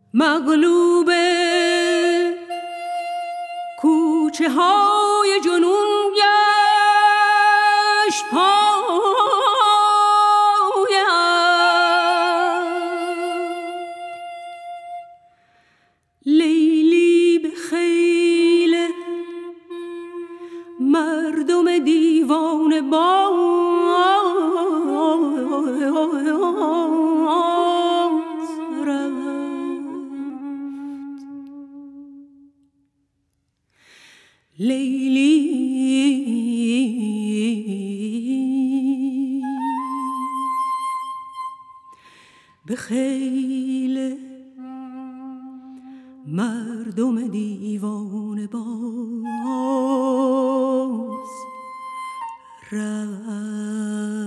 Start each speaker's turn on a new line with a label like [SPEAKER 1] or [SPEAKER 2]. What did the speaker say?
[SPEAKER 1] مغلوب کوچه های جنون گشت پایم، لیلی به خیل مردم دیوانه باز رفت. لیلی به خیل مردم دیوانه باز رفت.